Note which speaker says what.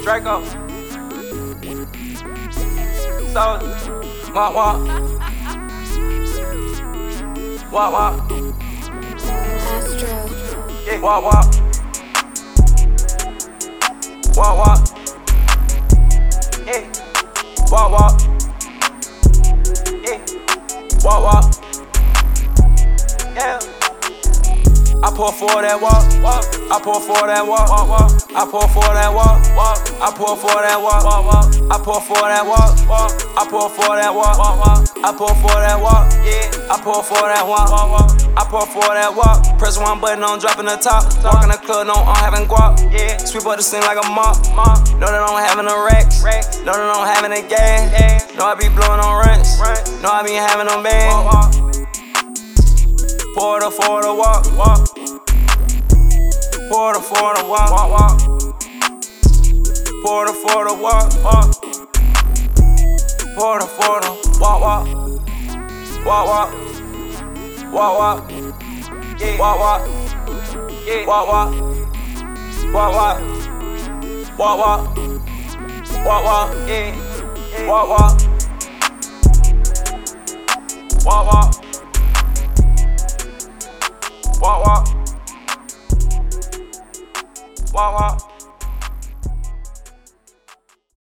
Speaker 1: Draco. Soldier. Walk, walk. Walk, walk.
Speaker 2: Astro.
Speaker 1: Yeah. Walk, walk. Walk, walk. Yeah. Walk, walk. Yeah. Walk, walk. Yeah. I pour for that walk, walk. I pour for that walk, walk, walk. I pour for that walk, walk. I pour for that walk, walk, walk. I pour for that walk, walk. I pour for that walk, walk, walk. I pour for that walk, yeah. I pour for that walk, walk, walk. I pour for that walk. Press one button on dropping the top. Walk in the club, no, I'm having guap, yeah. Sweep up the scene like a mop, mop. Know that I'm having the racks, know that I'm having the gas. Know I be blowing on rents, know I be having them bands. Pour the walk, walk. Pour the walk, walk, walk. Pour the walk, walk. Pour the walk, walk. Walk, walk. Walk, walk. Yeah. Walk, walk. Yeah. Walk, walk. Walk, walk. Walk, walk. Walk, walk. Yeah. Walk, walk. Walk, walk.